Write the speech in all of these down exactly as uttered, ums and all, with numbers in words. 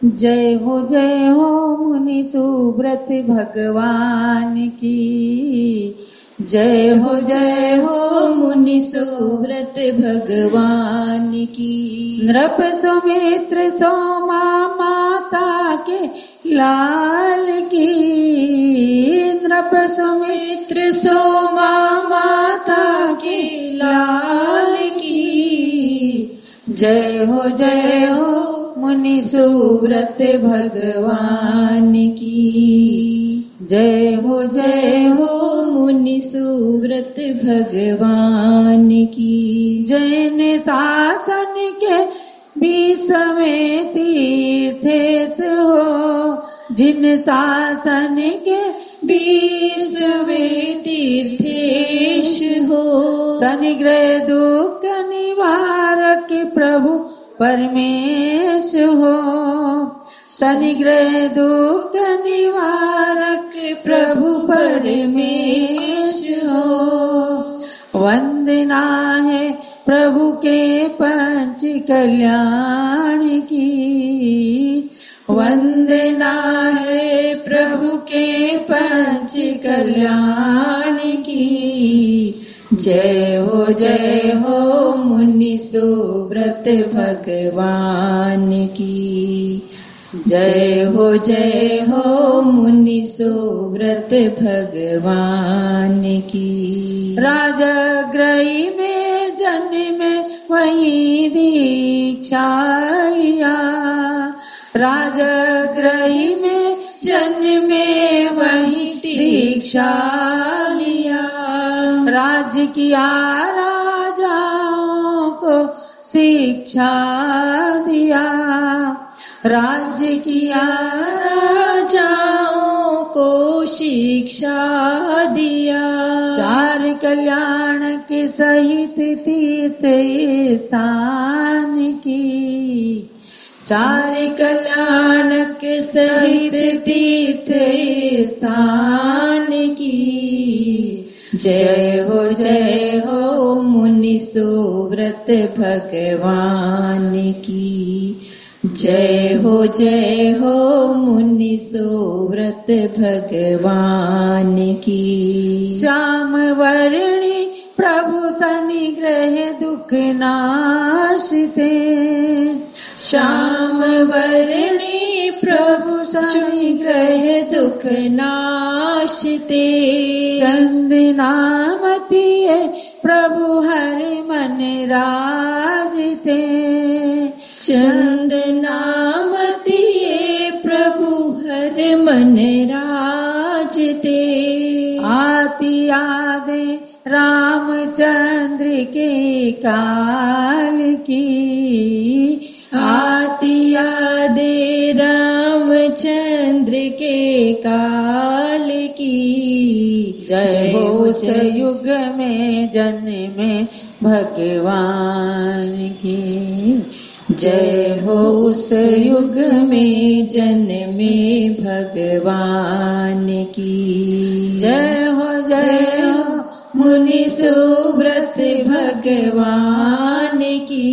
जय हो जय हो मुनि सुब्रत भगवान की। जय हो जय हो मुनि सुब्रत भगवान की। नृप सुमित्र सोमा माता के लाल की। नृप सुमित्र सोमा माता के लाल की। जय हो जय हो मुनि सुब्रत भगवान की। जय हो जय हो मुनि सुब्रत भगवान की। जैन शासन के बीसवें तीर्थेश हो। जिन शासन के बीसवें तीर्थेश हो। शनिग्रह दुख निवारक प्रभु परमेश हो। शनिग्रह दुख निवारक प्रभु परमेश हो। वंदना है प्रभु के पंच कल्याण की। वंदना है प्रभु के पंच कल्याण की। जय हो जय हो मुनि सुब्रत भगवान की। जय हो जय हो मुनि सुब्रत भगवान की। राजगृह में जन्म वही दीक्षा लिया। राजगृह में जन्मे वही दीक्षा लिया। राज्य किया राजाओं को शिक्षा दिया। राज्य किया राजाओं को शिक्षा दिया। चार कल्याण के सहित तीर्थ स्थान की। चार कल्याण के सहित तीर्थ स्थान की। जय हो जय हो मुनि सुब्रत भगवान की। जय हो जय हो मुनि सुब्रत भगवान की। श्याम वर्णी प्रभु शनिग्रह दुख नाशते। श्याम वर्णी प्रभु शनिग्रह दुख नाशते। चंदनामती प्रभु हर मन राजते। चंदनामती प्रभु हर मन राजते। आती यादें रामचंद्र के काल की। आती यादें रामचंद्र के काल की। जय हो उस युग में जन्मे भगवान की। जय हो उस युग में जन्मे भगवान की। जय हो जय हो मुनि सुब्रत भगवान की।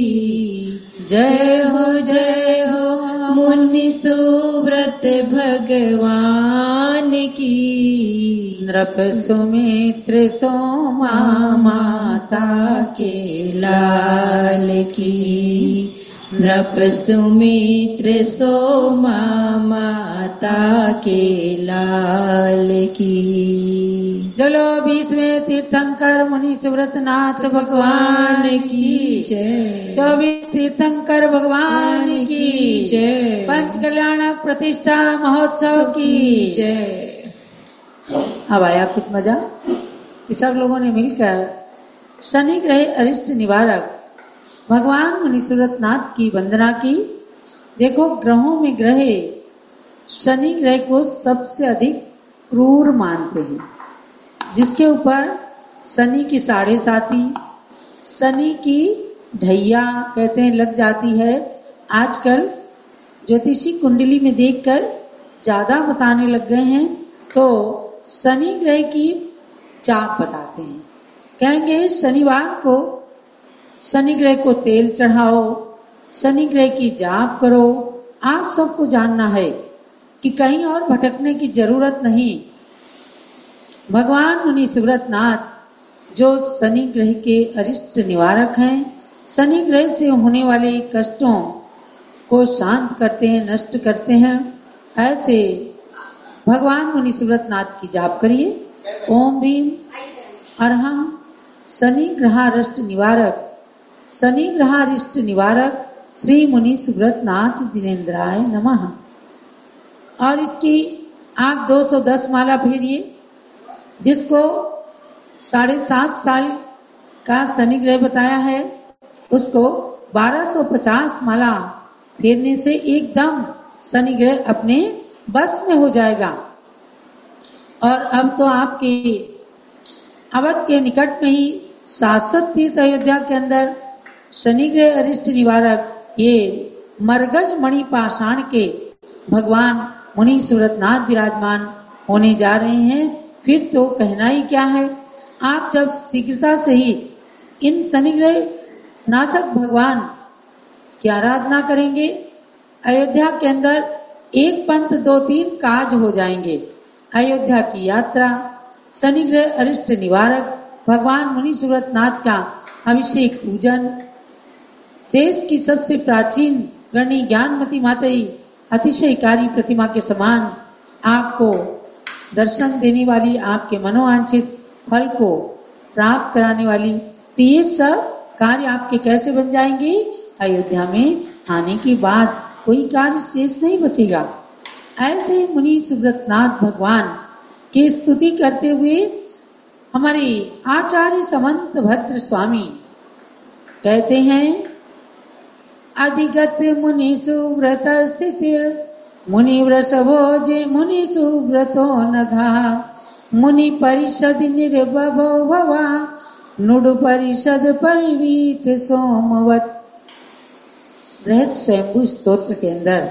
जय हो जय हो मुनि सुब्रत भगवान की। नृप सुमित्र सोमा माता के लाल की। नृप सुमित्र सोमा माता के लाल की। चलो बीसवें तीर्थंकर मुनि सुब्रत नाथ भगवान की जय। चौबीस तीर्थंकर भगवान की जय। पंच कल्याणक प्रतिष्ठा महोत्सव की जय। अब आया कुछ मजा कि सब लोगों ने मिलकर शनि ग्रह अरिष्ट निवारक भगवान मुनि सुब्रत नाथ की वंदना की। देखो ग्रहों में ग्रह शनि ग्रह को सबसे अधिक क्रूर मानते हैं, जिसके ऊपर शनि की साढ़े साती, शनि की ढैया कहते हैं लग जाती है। आजकल ज्योतिषी कुंडली में देखकर ज्यादा बताने लग गए हैं, तो शनि ग्रह की चाप बताते हैं। कहेंगे शनिवार को शनि ग्रह को तेल चढ़ाओ, शनि ग्रह की जाप करो, आप सबको जानना है कि कहीं और भटकने की जरूरत नहीं। भगवान मुनि सुव्रतनाथ जो शनि ग्रह के अरिष्ट निवारक हैं, शनि ग्रह से होने वाले कष्टों को शांत करते हैं, नष्ट करते हैं। ऐसे भगवान मुनि सुव्रतनाथ की जाप करिए। ओम भीम अरहम शनि ग्रहारिष्ट निवारक, शनि ग्रहारिष्ट निवारक श्री मुनि सुव्रतनाथ जिनेन्द्राय नमः। और इसकी आप दो सौ दस माला फेरिए। जिसको साढ़े सात साल का शनि ग्रह बताया है, उसको बारह सौ पचास माला फेरने से एकदम शनि ग्रह अपने बस में हो जाएगा। और अब तो आपके अवध के निकट में ही शाश्वत तीर्थ अयोध्या के अंदर शनि ग्रह अरिष्ट निवारक ये मरगज मणि पाषाण के भगवान मुनि सुव्रतनाथ विराजमान होने जा रहे हैं। फिर तो कहना ही क्या है। आप जब शीघ्रता से ही इन शनि ग्रह नाशक भगवान की आराधना करेंगे, अयोध्या के अंदर एक पंथ दो तीन काज हो जाएंगे। अयोध्या की यात्रा, शनि ग्रह अरिष्ट निवारक भगवान मुनि सुव्रतनाथ का अभिषेक पूजन, देश की सबसे प्राचीन गणी ज्ञानमती माताई अतिशयकारी प्रतिमा के समान आपको दर्शन देने वाली, आपके मनोवांछित फल को प्राप्त कराने वाली, तो ये सब कार्य आपके कैसे बन जाएंगे? अयोध्या में आने के बाद कोई कार्य शेष नहीं बचेगा। ऐसे मुनि सुव्रतनाथ भगवान की स्तुति करते हुए हमारे आचार्य समंत भद्र स्वामी कहते हैं, अधिगत मुनि सुव्रत स्थितिर मुनि वृषभोजे मुनि सुव्रतो नघा मुनि परिषद निर्भवो भवा नुड परिषद परिवीत सोमवत। बृहद स्वयंभू स्तोत्र के अंदर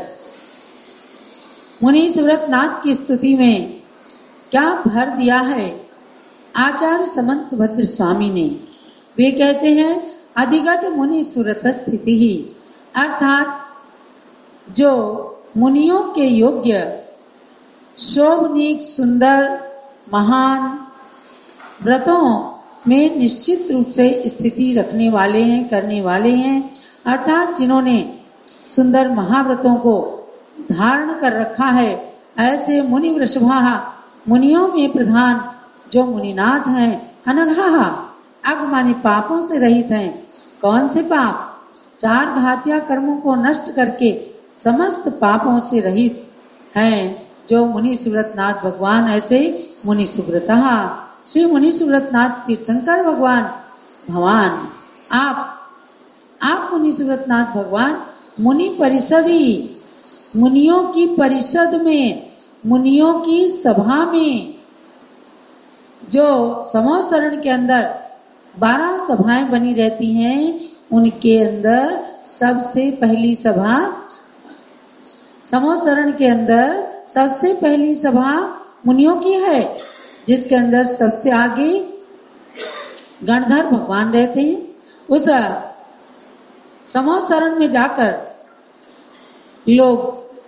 मुनि सुव्रतनाथ की स्तुति में क्या भर दिया है आचार्य समंत भद्र स्वामी ने। वे कहते हैं, अधिगत मुनि सुव्रत स्थिति ही, अर्थात जो मुनियों के योग्य शोभनीक सुंदर महान व्रतों में निश्चित रूप से स्थिति रखने वाले हैं, करने वाले हैं, अर्थात जिन्होंने सुंदर महाव्रतों को धारण कर रखा है, ऐसे मुनि वृषभा मुनियों में प्रधान जो मुनिनाथ हैं, अनघा अग माने पापों से रहित हैं। कौन से पाप? चार घातिया कर्मों को नष्ट करके समस्त पापों से रहित हैं जो मुनि सुव्रतनाथ भगवान। ऐसे मुनि सुव्रता श्री मुनि सुव्रतनाथ तीर्थंकर भगवान भगवान आप आप मुनि सुव्रतनाथ भगवान मुनि परिषदी, मुनियों की परिषद में, मुनियों की सभा में, जो समोसरण के अंदर बारह सभाएं बनी रहती हैं, उनके अंदर सबसे पहली सभा, समोसरण के अंदर सबसे पहली सभा मुनियों की है, जिसके अंदर सबसे आगे गणधर भगवान रहते हैं। उस समोसरण में जाकर लोग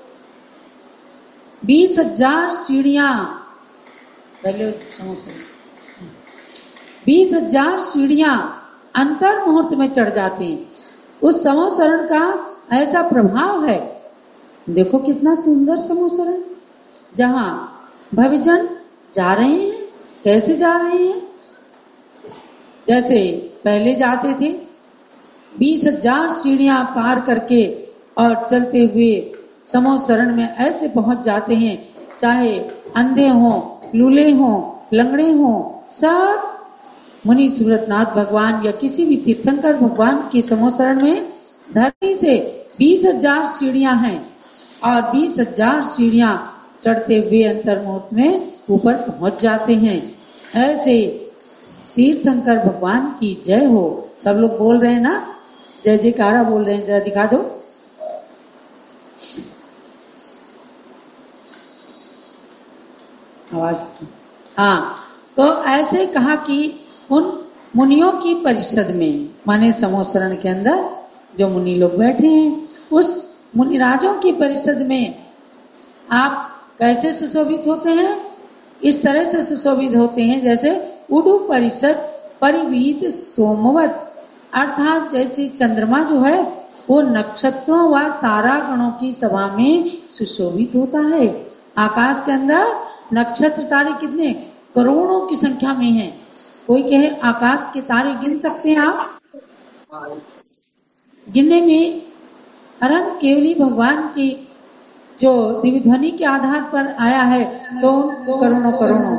बीस हजार सीढ़ियां, पहले समोसरण बीस हजार सीढ़ियां अंतर मुहूर्त में चढ़ जाते हैं। उस समोसरण का ऐसा प्रभाव है। देखो कितना सुंदर समोसरण, जहां भविजन जा रहे हैं, कैसे जा रहे हैं? जैसे पहले जाते थे, बीस हजार सीढ़ियां पार करके और चलते हुए समोसरण में ऐसे पहुंच जाते हैं, चाहे अंधे हों, लूले हों, लंगड़े हों, सब मुनि सुव्रतनाथ भगवान या किसी भी तीर्थंकर भगवान के समोसरण में धरती से बीस हजार सीढ़ियां हैं और बीस हजार सीढ़ियां चढ़ते हुए अंतर्मुहूर्त में ऊपर पहुंच जाते हैं। ऐसे तीर्थंकर भगवान की जय हो। सब लोग बोल रहे हैं ना, जय जयकारा बोल रहे हैं, जरा दिखा दो। आवाज। हाँ, तो ऐसे कहा कि उन मुनियों की परिषद में, माने समोसरण के अंदर जो मुनि लोग बैठे हैं, उस मुनिराजों की परिषद में आप कैसे सुशोभित होते हैं? इस तरह से सुशोभित होते हैं जैसे उडु परिषद परिवीत सोमवत, अर्थात जैसे चंद्रमा जो है वो नक्षत्रों व तारागणों की सभा में सुशोभित होता है। आकाश के अंदर नक्षत्र तारे कितने करोड़ों की संख्या में हैं। कोई कहे आकाश के तारे गिन सकते हैं आप? गिनने में अनंत केवली भगवान की जो दिव्य ध्वनि के आधार पर आया है तो करोड़ों करोड़ों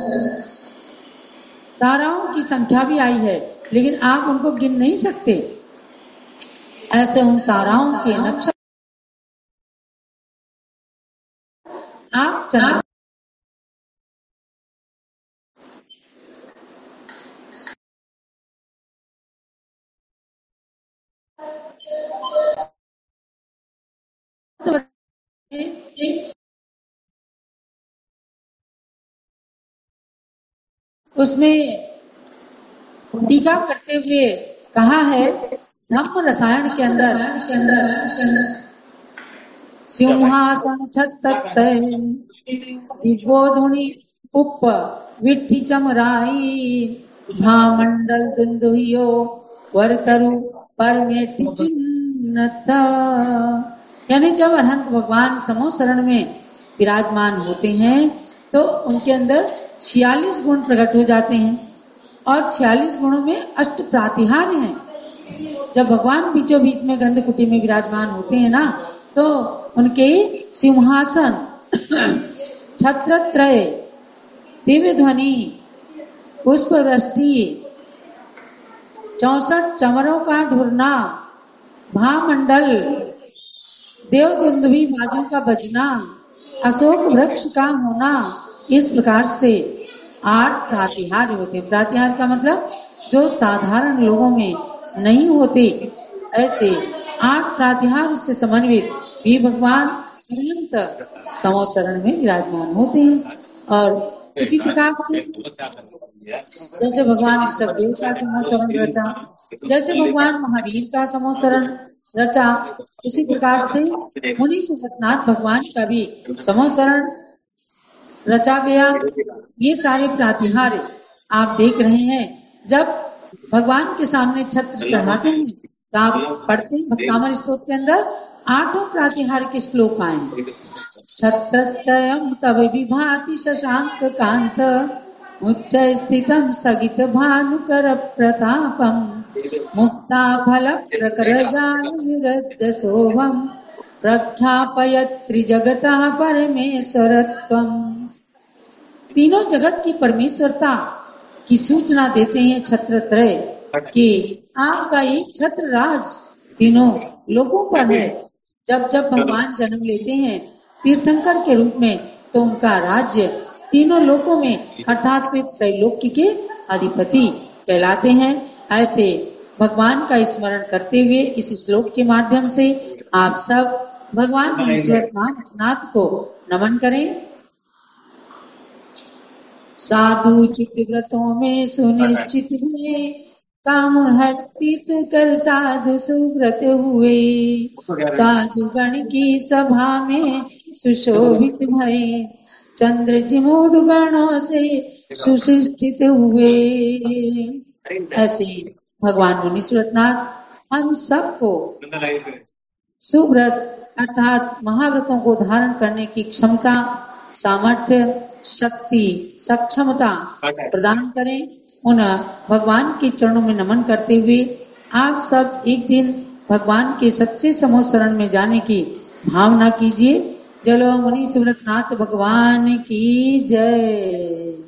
ताराओं की संख्या भी आई है, लेकिन आप उनको गिन नहीं सकते। ऐसे उन ताराओं के नक्षत्र आप चंद्रमा उसमें टीका करते हुए कहा है धम्म रसायन के अंदर के अंदर सिंहासन छत्त दिव्योधुनि उप विट्ठी चमराई भामंडल दुंदुहियो वरतरु परमेटि चिन्नता। यानी जब अनंत भगवान समोसरण में विराजमान होते हैं तो उनके अंदर छियालीस गुण प्रकट हो जाते हैं और छियालीस गुणों में अष्ट प्रातिहार्य हैं। जब भगवान बीचों बीच में गंध कुटी में विराजमान होते हैं ना तो उनके सिंहासन छत्रत्रय दिव्य ध्वनि पुष्प वृष्टि चौसठ चमरों का ढुरना भामंडल देवदुंदुभी बाजों का बजना अशोक वृक्ष का होना, इस प्रकार से आठ प्रातिहार्य होते। प्रातिहार्य का मतलब जो साधारण लोगों में नहीं होते, ऐसे आठ प्रातिहार्य से समन्वित भी भगवान अनंत समोसरण में विराजमान होते हैं। और इसी प्रकार से जैसे भगवान ऋषभदेव का समोसरण रचा, जैसे भगवान महावीर का समोसरण रचा, उसी प्रकार से मुनि सुखनाथ भगवान का भी समोसरण रचा गया। ये सारे प्रातिहार्य आप देख रहे हैं। जब भगवान के सामने छत्र चढ़ाते हैं तो आप पढ़ते हैं भक्तामर स्तोत्र के अंदर आठों प्रातिहार्य के श्लोक आए। छत्रत्रयम् तव विभाति शशांक कांत उच्च स्थितम् स्थगित भानुकर प्रतापम् मुक्ता फल प्रकरजान विरुद्ध शोभम् प्रख्यापयत्रि जगतः परमेश्वरत्वम्। तीनों जगत की परमेश्वरता की सूचना देते हैं छत्रत्रय कि आपका एक छत्र राज तीनों लोगों पर है। जब जब भगवान जन्म लेते हैं तीर्थंकर के रूप में तो उनका राज्य तीनों लोकों में अर्थात वे त्रैलोक्य के अधिपति कहलाते हैं। ऐसे भगवान का स्मरण करते हुए इस श्लोक के माध्यम से आप सब भगवान मुनीश्वरनाथ को नमन करें। साधु चित्त व्रतों में सुनिश्चित हुए काम हर्षित कर साधु सुव्रत हुए। साधु गण की सभा में सुशोभित भये चंद्र जिमोड गणों से सुशिक्षित हुए। ऐसे भगवान मुनीश्वरनाथ हम सबको सुव्रत अर्थात महाव्रतों को धारण करने की क्षमता, सामर्थ्य, शक्ति, सक्षमता प्रदान करें। उन भगवान के चरणों में नमन करते हुए आप सब एक दिन भगवान के सच्चे समोसरण में जाने की भावना कीजिए। चलो मुनीश्वरनाथ भगवान की जय।